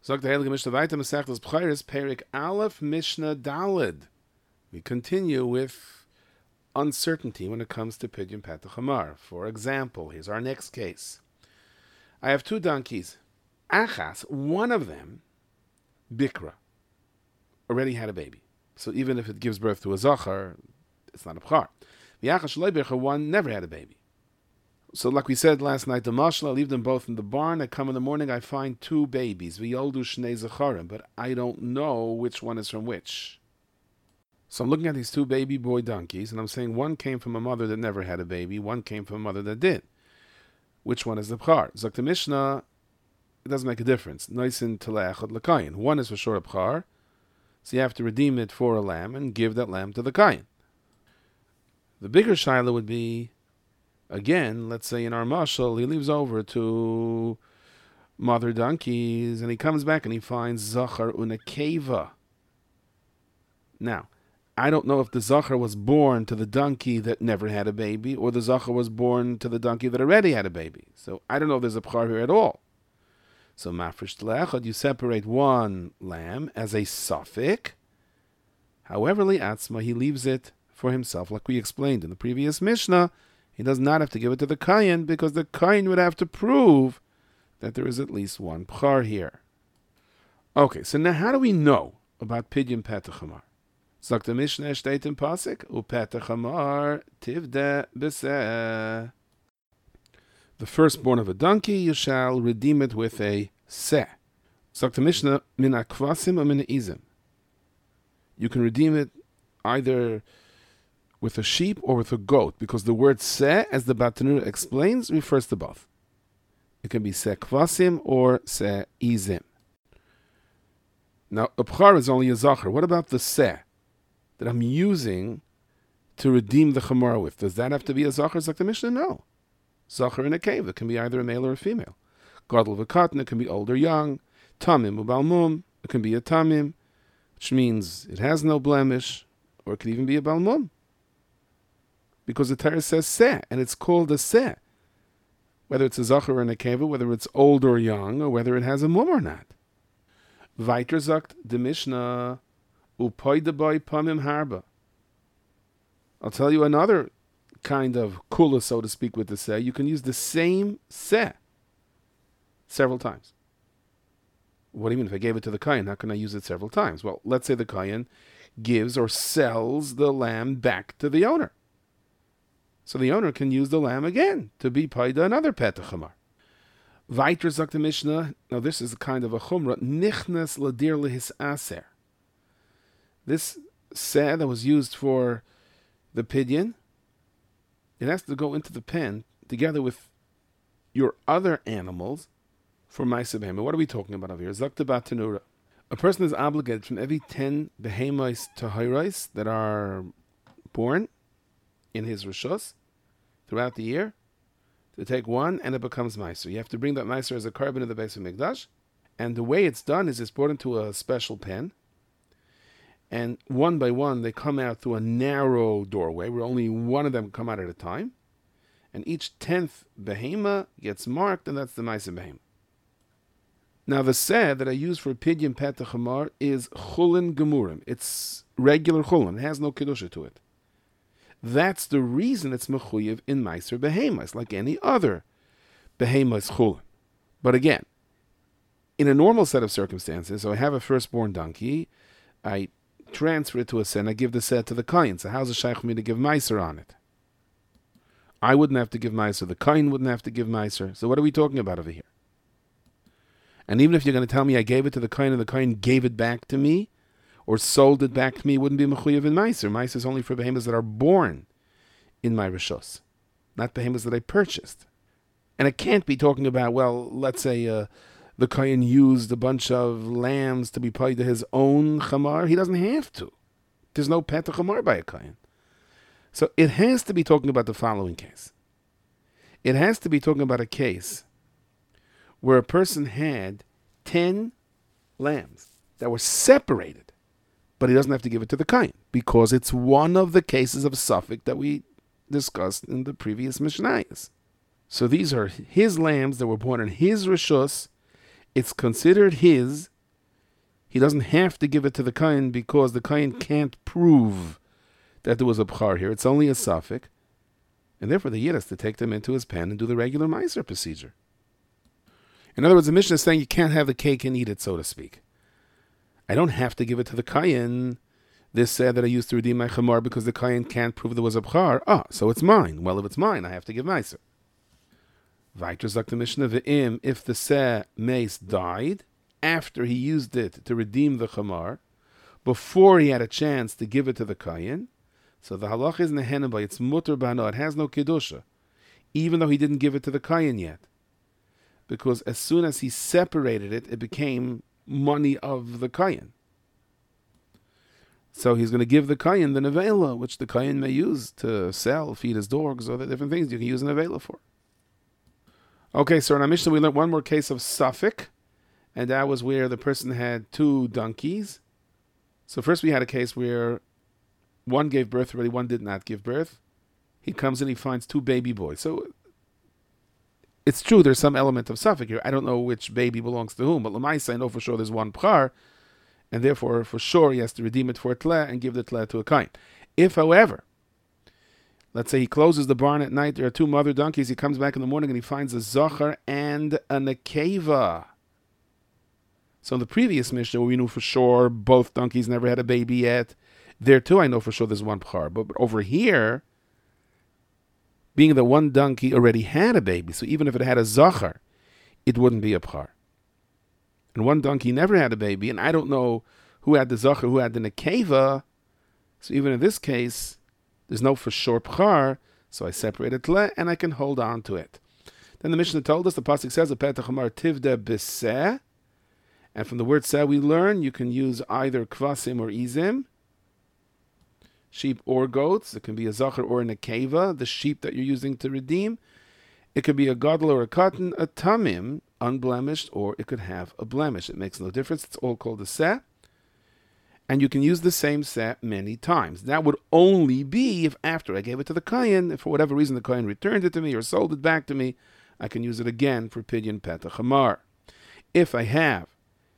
Sagt der Heilige Mishnah weiter, Masechtas Bchairis, Perik Aleph, Mishnah Daled. We continue with uncertainty when it comes to Pidyon Petach Hamar. For example, here's our next case. I have 2 donkeys. Achas, one of them, Bikra, already had a baby. So even if it gives birth to a Zachar, it's not a Bchar. The Achas Shalei Bikra, one never had a baby. So like we said last night, the mashal, I leave them both in the barn. I come in the morning, I find 2 babies. V'yoldu shnei zacharim, but I don't know which one is from which. So I'm looking at these 2 baby boy donkeys, and I'm saying one came from a mother that never had a baby, one came from a mother that did. Which one is the bchar? Zok the Mishnah, it doesn't make a difference. Noisin teleachot l'kayin. One is for sure a bchar, so you have to redeem it for a lamb and give that lamb to the kayin. The bigger shaila would be, again, let's say in our mashal, he leaves over to mother donkeys, and he comes back and he finds Zachar unakeva. Now, I don't know if the Zachar was born to the donkey that never had a baby, or the Zachar was born to the donkey that already had a baby. So I don't know if there's a bchar here at all. So mafresh telechad, you separate one lamb as a suffix. However, li'atzma, he leaves it for himself, like we explained in the previous Mishnah. He does not have to give it to the kayin, because the kayin would have to prove that there is at least one bchar here. Okay, so now how do we know about Pidyon Petach Hamar? Sagt the Mishnah steht in Pasuk, Upetach Hamar tivde b'seh. The firstborn of a donkey, you shall redeem it with a seh. Sagt the Mishnah, min akvasim or min izim. You can redeem it either with a sheep or with a goat, because the word seh, as the Batanura explains, refers to both. It can be seh kvasim or seh izim. Now, a bchar is only a zachar. What about the seh that I'm using to redeem the chamar with? Does that have to be a zachar? Like the Mishnah? No. Zachar in a cave. It can be either a male or a female. Gadol v'katan, it can be old or young. Tamim u'balmum, it can be a tamim, which means it has no blemish, or it could even be a balmum, because the Torah says seh, and it's called a seh, whether it's a zachar or a nekeva, whether it's old or young, or whether it has a mum or not. Weiter sagt the Mishnah, upoidaboy pamim harba. I'll tell you another kind of kula, so to speak, with the seh. You can use the same seh several times. What do you mean? If I gave it to the kayin, how can I use it several times? Well, let's say the kayin gives or sells the lamb back to the owner. So the owner can use the lamb again to be paida another petach hamar. Weiter sagt the Mishnah, now this is a kind of a chumrah, nichnas ladir lehis aser. This seh that was used for the pidyon, it has to go into the pen together with your other animals for ma'aseh behema. What are we talking about over here? Zakta batanura. A person is obligated from every 10 behemais tahirais that are born in his rishos throughout the year to take one, and it becomes ma'aser. You have to bring that ma'aser as a carbon in the base of Mikdash, and the way it's done is it's brought into a special pen, and one by one they come out through a narrow doorway where only one of them come out at a time, and each 10th behema gets marked, and that's the ma'aser behema. Now the seh that I use for Pidyon Petach Hamar is chulin gemurim. It's regular chulin. It has no kedusha to it. That's the reason it's mechuyev in ma'aser behemas, like any other behemas chulin. But again, in a normal set of circumstances, so I have a firstborn donkey, I transfer it to a seh, and I give the seh to the kayin. So how's it shaykh for me to give ma'aser on it? I wouldn't have to give ma'aser. The kayin wouldn't have to give ma'aser. So what are we talking about over here? And even if you're going to tell me I gave it to the kayin and the kayin gave it back to me, or sold it back to me, it wouldn't be mechuyev in ma'aser. Ma'aser is only for behemoths that are born in my rishos, not behemoths that I purchased. And it can't be talking about, well, let's say the kayin used a bunch of lambs to be paid to his own chamar. He doesn't have to. There's no petach chamar by a kayin. So it has to be talking about the following case. It has to be talking about a case where a person had 10 lambs that were separated, but he doesn't have to give it to the kayin, because it's one of the cases of suffix that we discussed in the previous Mishnayos. So these are his lambs that were born in his rishus. It's considered his, he doesn't have to give it to the Kayin because the Kayin can't prove that there was a Bchar here. It's only a suffix. And therefore the Yid has to take them into his pen and do the regular Meiser procedure. In other words, the Mishnah is saying you can't have the cake and eat it, so to speak. I don't have to give it to the Kayin. This said that I used to redeem my Chamor because the Kayin can't prove there was a Bchar. So it's mine. Well, if it's mine, I have to give Meiser. Weiter sagt the Mishnah, Ve'im, if the Seh Mace died, after he used it to redeem the Chamor, before he had a chance to give it to the Kayin, so the halach is neheneba, it's mutter b'hana, it has no kedusha, even though he didn't give it to the Kayin yet. Because as soon as he separated it, it became money of the Kayin. So he's going to give the Kayin the nevela, which the Kayin may use to sell, feed his dogs, or the different things you can use a nevela for. Okay, so in our Mishnah we learned one more case of suffix, and that was where the person had 2 donkeys. So first we had a case where one gave birth already, one did not give birth. He comes in, he finds 2 baby boys. So it's true, there's some element of suffix here. I don't know which baby belongs to whom, but Lamaisa, I know for sure there's one Bchar, and therefore for sure he has to redeem it for a Tleh and give the Tleh to a Kain. If, however, let's say he closes the barn at night, there are 2 mother donkeys, he comes back in the morning and he finds a Zachar and a Nekeva. So in the previous Mishnah, we knew for sure both donkeys never had a baby yet. There too, I know for sure there's one Bchar. But over here, being that one donkey already had a baby, so even if it had a Zachar, it wouldn't be a Bchar. And one donkey never had a baby, and I don't know who had the Zachar, who had the Nekeva. So even in this case, there's no for sure Bchar, so I separated Tleh, and I can hold on to it. Then the Mishnah told us, the Pasuk says, Petach Amar Tivde B'seh, and from the word Seh we learn, you can use either Kvasim or Izim, sheep or goats. It can be a Zachar or a Nekeva, the sheep that you're using to redeem. It could be a Gadol or a Katan, a Tamim, unblemished, or it could have a blemish. It makes no difference. It's all called a Seh. And you can use the same Seh many times. That would only be if after I gave it to the Kayin, if for whatever reason the Kayin returned it to me or sold it back to me, I can use it again for Pidyon Petach Amar. If I have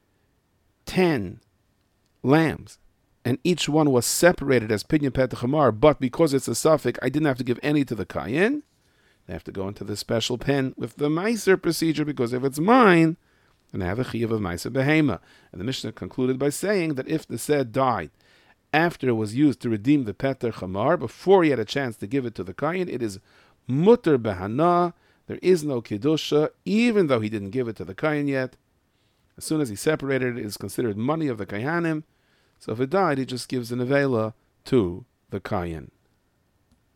10 lambs, and each one was separated as Pidyon Petach Amar, but because it's a suffix, I didn't have to give any to the Kayin. I have to go into the special pen with the Meiser procedure, because if it's mine, then I have a Chiyuv of Meiser Behema. And the Mishnah concluded by saying that if the Seh died after it was used to redeem the Petach Amar, before he had a chance to give it to the Kayin, it is Mutter Behana. There is no Kedusha, even though he didn't give it to the Kayin yet. As soon as he separated it, it is considered money of the Kayanim. So if it died, he just gives the nevela to the Kayin.